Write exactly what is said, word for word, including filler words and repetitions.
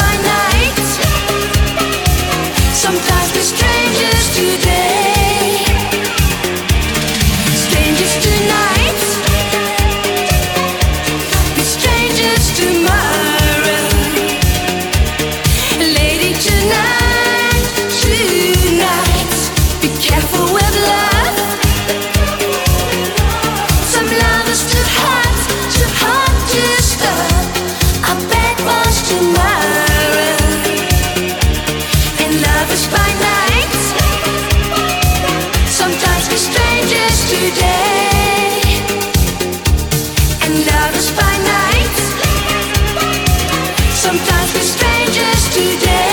by night. Sometimes we're strangers today, strangers tonight, be strangers tomorrow. Lady, tonight, tonight, be careful with love. Some lovers too hot, too hot to stop. I bet was tomorrow. And lovers by night, sometimes we're strangers today. And lovers by night, sometimes we're strangers today.